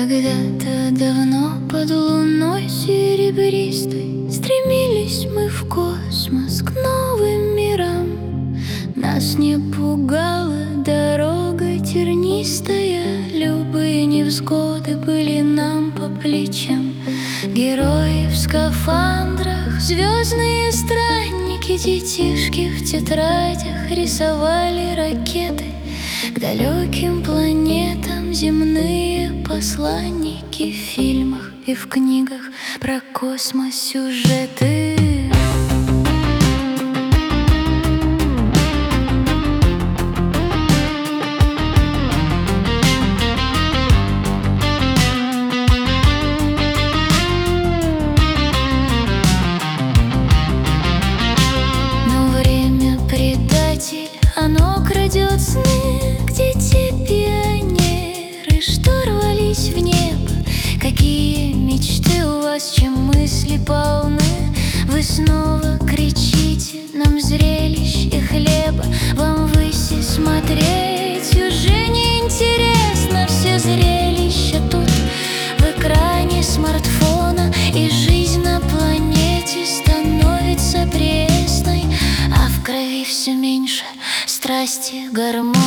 Когда-то давно под луной серебристой стремились мы в космос к новым мирам. Нас не пугала дорога тернистая, любые невзгоды были нам по плечам. Герои в скафандрах, звездные странники, детишки в тетрадях рисовали ракеты к далеким планетам. Земные посланники в фильмах и в книгах про космос сюжеты. Но время предатель, оно крадет сны. Где те пионеры, что рвались в небо? Какие мечты у вас, чем мысли полны? Вы снова кричите нам зрелищ и хлеба. Вам ввысь смотреть уже не интересно. Все зрелища тут в экране смартфона, и жизнь на планете становится пресной, а в крови все меньше страсти, гормонов.